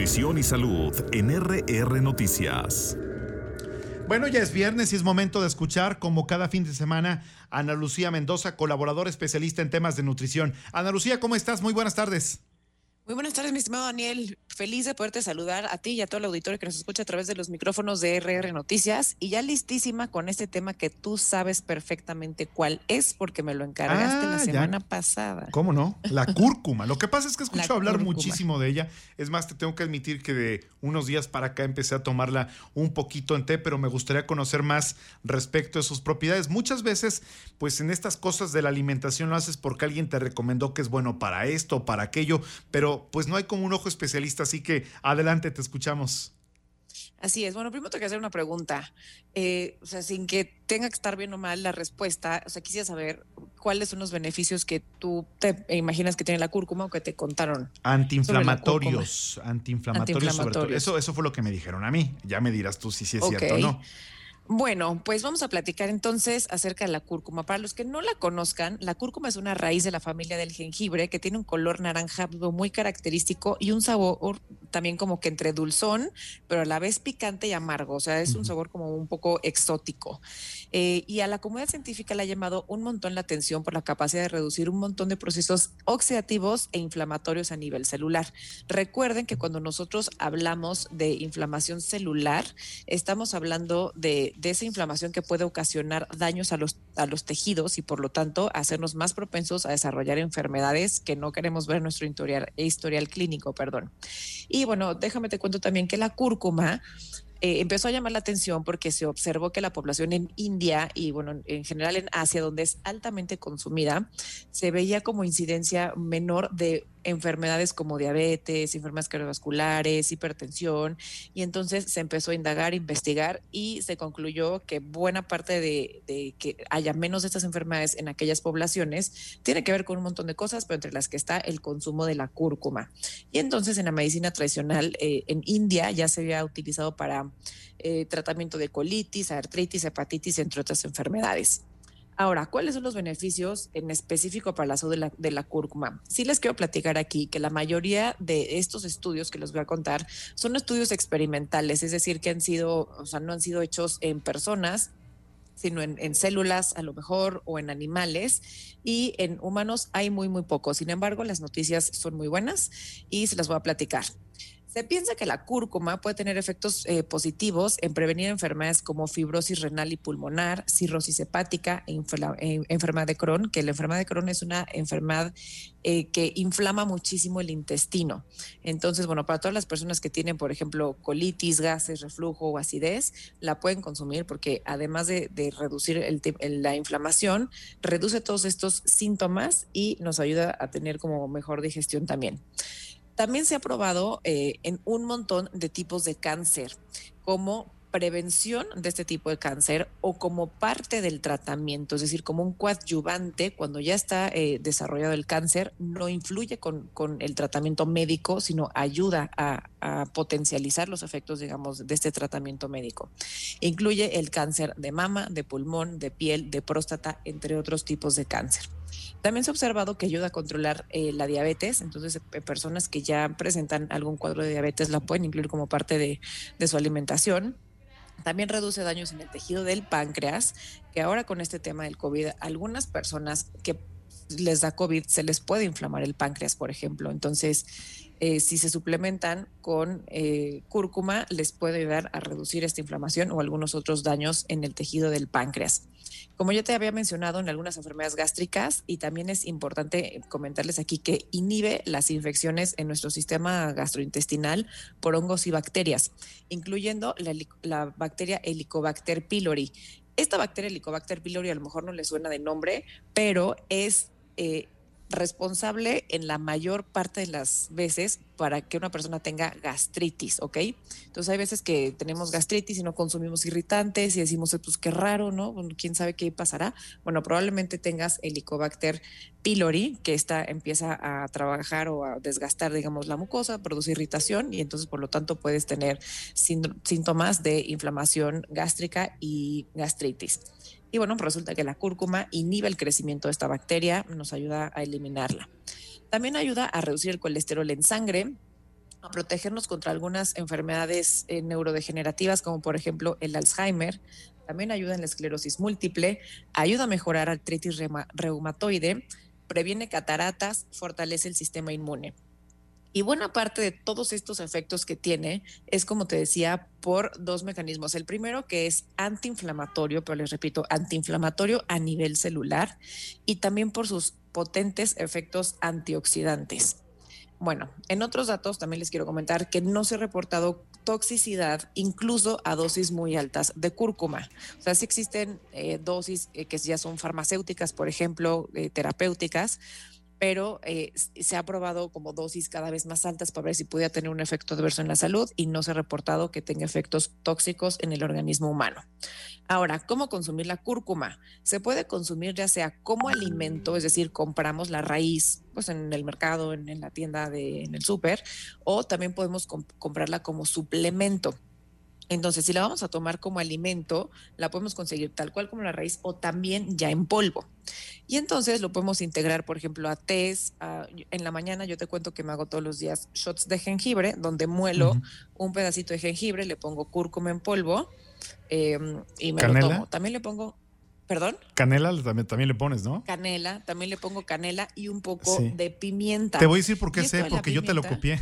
Nutrición y salud en RR Noticias. Bueno, ya es viernes y es momento de escuchar, como cada fin de semana, a Ana Lucía Mendoza, colaboradora especialista en temas de nutrición. Ana Lucía, ¿cómo estás? Muy buenas tardes. Muy buenas tardes, mi estimado Daniel. Feliz de poderte saludar a ti y a todo el auditorio que nos escucha a través de los micrófonos de RR Noticias. Y ya listísima con este tema que tú sabes perfectamente cuál es, porque me lo encargaste la semana pasada. ¿Cómo no? La cúrcuma. Lo que pasa es que escucho hablar cúrcuma. muchísimo de ella. Es más, te tengo que admitir que de unos días para acá empecé a tomarla un poquito en té, pero me gustaría conocer más respecto de sus propiedades. Muchas veces, pues en estas cosas de la alimentación lo haces porque alguien te recomendó que es bueno para esto o para aquello, pero pues no hay como un ojo especialista, así que adelante, te escuchamos. Así es. Bueno, primero tengo que hacer una pregunta. Sin que tenga que estar bien o mal la respuesta, quisiera saber cuáles son los beneficios que tú te imaginas que tiene la cúrcuma o que te contaron. Antiinflamatorios sobre todo. Eso fue lo que me dijeron a mí. Ya me dirás tú si sí es cierto o no. Bueno, pues vamos a platicar entonces acerca de la cúrcuma. Para los que no la conozcan, la cúrcuma es una raíz de la familia del jengibre que tiene un color naranja muy característico y un sabor también como que entre dulzón, pero a la vez picante y amargo. O sea, es un sabor como un poco exótico. Y a la comunidad científica le ha llamado un montón la atención por la capacidad de reducir un montón de procesos oxidativos e inflamatorios a nivel celular. Recuerden que cuando nosotros hablamos de inflamación celular, estamos hablando de esa inflamación que puede ocasionar daños a los tejidos y por lo tanto hacernos más propensos a desarrollar enfermedades que no queremos ver en nuestro historial clínico, perdón. Y bueno, déjame te cuento también que la cúrcuma empezó a llamar la atención porque se observó que la población en India y bueno, en general en Asia, donde es altamente consumida, se veía como incidencia menor de enfermedades como diabetes, enfermedades cardiovasculares, hipertensión, y entonces se empezó a indagar, investigar y se concluyó que buena parte de que haya menos de estas enfermedades en aquellas poblaciones tiene que ver con un montón de cosas, pero entre las que está el consumo de la cúrcuma. Y entonces en la medicina tradicional en India ya se había utilizado para tratamiento de colitis, artritis, hepatitis, entre otras enfermedades. Ahora, ¿cuáles son los beneficios en específico para la salud de la cúrcuma? Sí les quiero platicar aquí que la mayoría de estos estudios que les voy a contar son estudios experimentales, es decir, que no han sido hechos en personas, sino en células a lo mejor o en animales, y en humanos hay muy, muy poco. Sin embargo, las noticias son muy buenas y se las voy a platicar. Se piensa que la cúrcuma puede tener efectos positivos en prevenir enfermedades como fibrosis renal y pulmonar, cirrosis hepática enfermedad de Crohn, que la enfermedad de Crohn es una enfermedad que inflama muchísimo el intestino. Entonces, bueno, para todas las personas que tienen, por ejemplo, colitis, gases, reflujo o acidez, la pueden consumir porque además de reducir la inflamación, reduce todos estos síntomas y nos ayuda a tener como mejor digestión también. También se ha probado en un montón de tipos de cáncer como prevención de este tipo de cáncer o como parte del tratamiento, es decir, como un coadyuvante cuando ya está desarrollado el cáncer, no influye con el tratamiento médico, sino ayuda a potencializar los efectos, digamos, de este tratamiento médico. Incluye el cáncer de mama, de pulmón, de piel, de próstata, entre otros tipos de cáncer. También se ha observado que ayuda a controlar la diabetes, entonces personas que ya presentan algún cuadro de diabetes la pueden incluir como parte de su alimentación. También reduce daños en el tejido del páncreas, que ahora con este tema del COVID, algunas personas que les da COVID se les puede inflamar el páncreas, por ejemplo. Entonces, si se suplementan con cúrcuma, les puede ayudar a reducir esta inflamación o algunos otros daños en el tejido del páncreas. Como ya te había mencionado, en algunas enfermedades gástricas, y también es importante comentarles aquí que inhibe las infecciones en nuestro sistema gastrointestinal por hongos y bacterias, incluyendo la bacteria Helicobacter pylori. Esta bacteria Helicobacter pylori a lo mejor no le suena de nombre, pero es responsable en la mayor parte de las veces para que una persona tenga gastritis, ¿ok? Entonces hay veces que tenemos gastritis y no consumimos irritantes y decimos, pues qué raro, ¿no? Bueno, quién sabe qué pasará. Bueno, probablemente tengas Helicobacter pylori, que empieza a trabajar o a desgastar, digamos, la mucosa, produce irritación y entonces por lo tanto puedes tener síntomas de inflamación gástrica y gastritis. Y bueno, resulta que la cúrcuma inhibe el crecimiento de esta bacteria, nos ayuda a eliminarla. También ayuda a reducir el colesterol en sangre a protegernos contra algunas enfermedades neurodegenerativas, como por ejemplo el Alzheimer. También ayuda en la esclerosis múltiple, ayuda a mejorar artritis reumatoide, previene cataratas, fortalece el sistema inmune. Y buena parte de todos estos efectos que tiene es, como te decía, por dos mecanismos. El primero, que es antiinflamatorio, pero les repito, antiinflamatorio a nivel celular, y también por sus potentes efectos antioxidantes. Bueno, en otros datos también les quiero comentar que no se ha reportado toxicidad incluso a dosis muy altas de cúrcuma. O sea, sí existen dosis que ya son farmacéuticas, por ejemplo, terapéuticas, pero se ha probado como dosis cada vez más altas para ver si pudiera tener un efecto adverso en la salud y no se ha reportado que tenga efectos tóxicos en el organismo humano. Ahora, ¿cómo consumir la cúrcuma? Se puede consumir ya sea como alimento, es decir, compramos la raíz pues en el mercado, en la tienda, en el súper, o también podemos comprarla como suplemento. Entonces, si la vamos a tomar como alimento, la podemos conseguir tal cual como la raíz o también ya en polvo. Y entonces lo podemos integrar, por ejemplo, a tés. En la mañana yo te cuento que me hago todos los días shots de jengibre, donde muelo un pedacito de jengibre, le pongo cúrcuma en polvo y me lo tomo. También le pongo, ¿perdón? Canela también le pones, ¿no? Canela, también le pongo canela y un poco de pimienta. Te voy a decir por qué sé, porque yo te lo copié.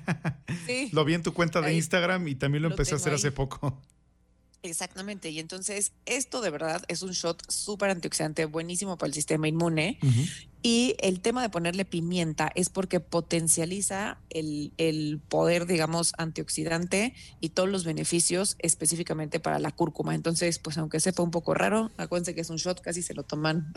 Sí. Lo vi en tu cuenta de Instagram y también lo empecé a hacer hace poco. Exactamente, y entonces esto de verdad es un shot súper antioxidante, buenísimo para el sistema inmune. Y el tema de ponerle pimienta es porque potencializa el poder, digamos, antioxidante y todos los beneficios específicamente para la cúrcuma. Entonces, pues aunque sepa un poco raro, acuérdense que es un shot, casi se lo toman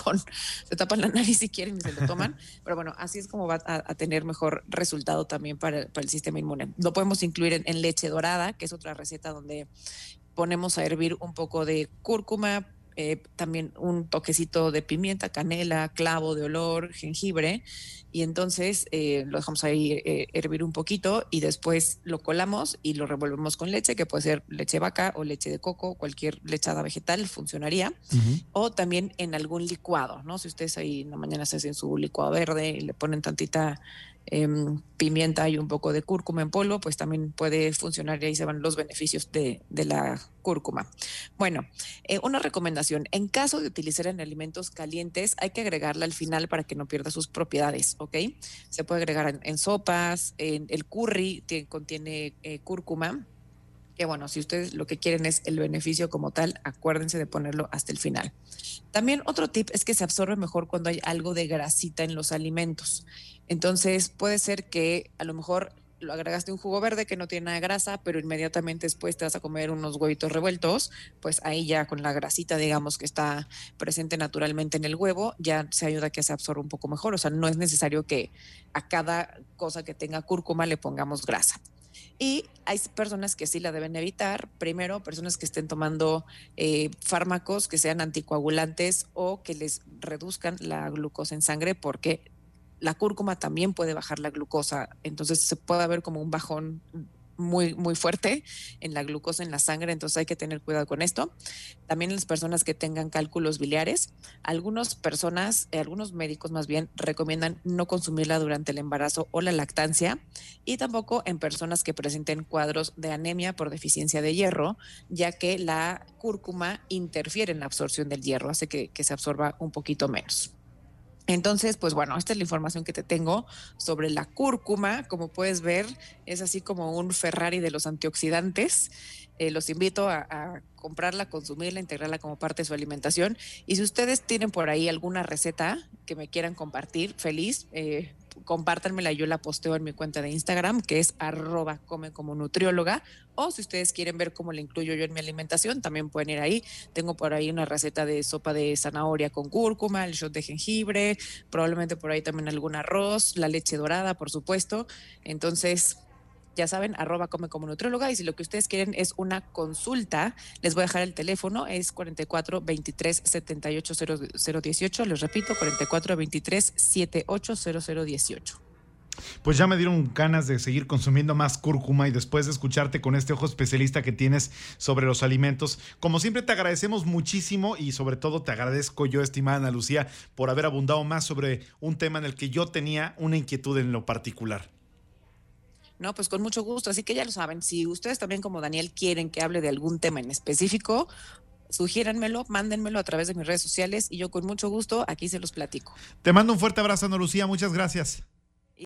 se tapan la nariz si quieren y se lo toman. Pero bueno, así es como va a tener mejor resultado también para el sistema inmune. Lo podemos incluir en leche dorada, que es otra receta donde ponemos a hervir un poco de cúrcuma, también un toquecito de pimienta, canela, clavo de olor, jengibre, y entonces lo dejamos ahí hervir un poquito y después lo colamos y lo revolvemos con leche, que puede ser leche de vaca o leche de coco, cualquier lechada vegetal funcionaría, o también en algún licuado, ¿no? Si ustedes ahí en la mañana se hacen su licuado verde y le ponen tantita pimienta y un poco de cúrcuma en polvo, pues también puede funcionar y ahí se van los beneficios de la cúrcuma. Bueno, una recomendación, en caso de utilizar en alimentos calientes, hay que agregarla al final para que no pierda sus propiedades, ¿ok? Se puede agregar en sopas, en el curry contiene cúrcuma, que bueno, si ustedes lo que quieren es el beneficio como tal, acuérdense de ponerlo hasta el final. También otro tip es que se absorbe mejor cuando hay algo de grasita en los alimentos. Entonces puede ser que a lo mejor lo agregaste un jugo verde que no tiene nada de grasa, pero inmediatamente después te vas a comer unos huevitos revueltos, pues ahí ya con la grasita, digamos, que está presente naturalmente en el huevo, ya se ayuda a que se absorba un poco mejor. O sea, no es necesario que a cada cosa que tenga cúrcuma le pongamos grasa. Y hay personas que sí la deben evitar. Primero, personas que estén tomando fármacos que sean anticoagulantes o que les reduzcan la glucosa en sangre, porque la cúrcuma también puede bajar la glucosa. Entonces se puede ver como un bajón muy, muy fuerte en la glucosa en la sangre, entonces hay que tener cuidado con esto. También las personas que tengan cálculos biliares, algunas personas, algunos médicos más bien, recomiendan no consumirla durante el embarazo o la lactancia, y tampoco en personas que presenten cuadros de anemia por deficiencia de hierro, ya que la cúrcuma interfiere en la absorción del hierro, hace que se absorba un poquito menos. Entonces, pues bueno, esta es la información que te tengo sobre la cúrcuma. Como puedes ver, es así como un Ferrari de los antioxidantes. Los invito a comprarla, consumirla, integrarla como parte de su alimentación. Y si ustedes tienen por ahí alguna receta que me quieran compartir, feliz, compártanmela, yo la posteo en mi cuenta de Instagram, que es @comecomonutrióloga, o si ustedes quieren ver cómo la incluyo yo en mi alimentación, también pueden ir ahí. Tengo por ahí una receta de sopa de zanahoria con cúrcuma, el shot de jengibre, probablemente por ahí también algún arroz, la leche dorada, por supuesto. Entonces, ya saben, @comecomonutrióloga, y si lo que ustedes quieren es una consulta, les voy a dejar el teléfono, es 44 23 78 0018, les repito, 44 23 78 0018. Pues ya me dieron ganas de seguir consumiendo más cúrcuma, y después de escucharte con este ojo especialista que tienes sobre los alimentos, como siempre te agradecemos muchísimo, y sobre todo te agradezco yo, estimada Ana Lucía, por haber abundado más sobre un tema en el que yo tenía una inquietud en lo particular. No, pues con mucho gusto. Así que ya lo saben, si ustedes también como Daniel quieren que hable de algún tema en específico, sugiéranmelo, mándenmelo a través de mis redes sociales y yo con mucho gusto aquí se los platico. Te mando un fuerte abrazo, Ana Lucía. Muchas gracias.